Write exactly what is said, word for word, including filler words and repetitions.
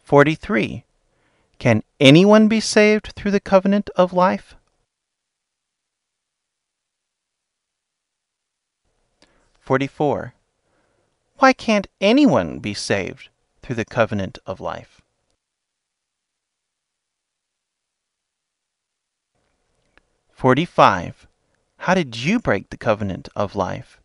forty-three. Can anyone be saved through the covenant of life? forty-four. Why can't anyone be saved through the covenant of life? forty-five. How did you break the covenant of life?